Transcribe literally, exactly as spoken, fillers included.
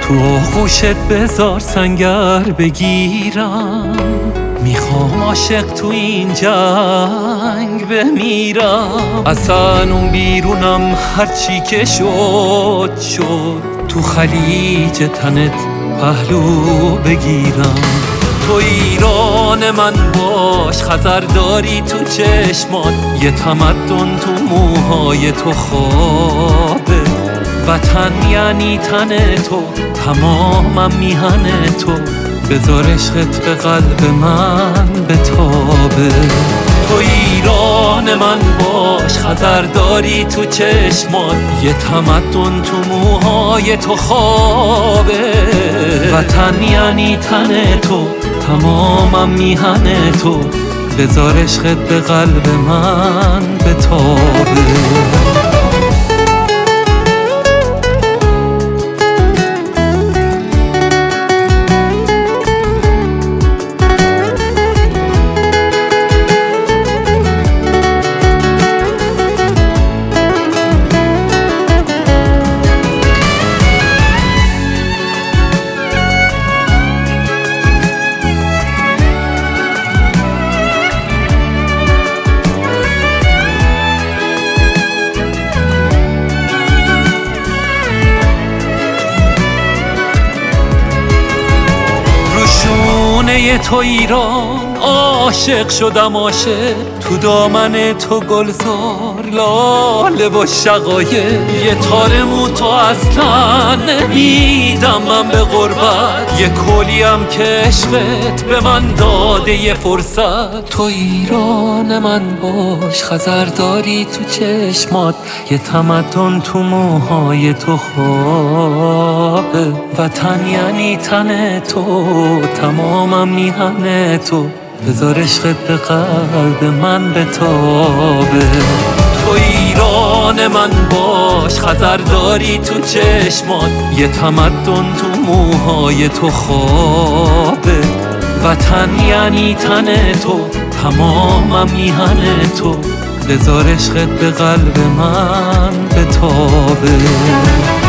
تو آغوشت بذار سنگر بگیرم، میخوام عاشق تو این جنگ بمیرم. اصلا اون بیرونم هرچی که شد شد، تو خلیج تنت پهلو بگیرم. تو ایران من باش، خزر داری تو چشمات، یه تمدن تو موهای تو خوابه. وطن یعنی تن تو، تمامم میهن تو، بذار عشقت به قلب من بتابه. تو ایران من باش، خزر داری تو چشمات، یه تمدن تو موهای تو خوابه. وطن یعنی تن تو، تمامم میهن تو، بذار عشقت به قلب من بتابه. تو ایران عاشق شدم، عاشق تو دامن تو گلزار لاله و شقایق. یه تار مو تو اصلا نمیدم من به غربت، یه کلیم که عشقت به من داده یه فرصت. تو ایران من باش، خزر داری تو چشمات، یه تمدن تو موهای تو خوابه. وطن یعنی تن تو، تمامم میهن تو، بذار عشقت به قلب من بتابه. تو ایران من باش، خزر داری تو چشمات، یه تمدن تو موهای تو خوابه. وطن یعنی تن تو، تمامم میهن تو، بذار عشقت به قلب من بتابه.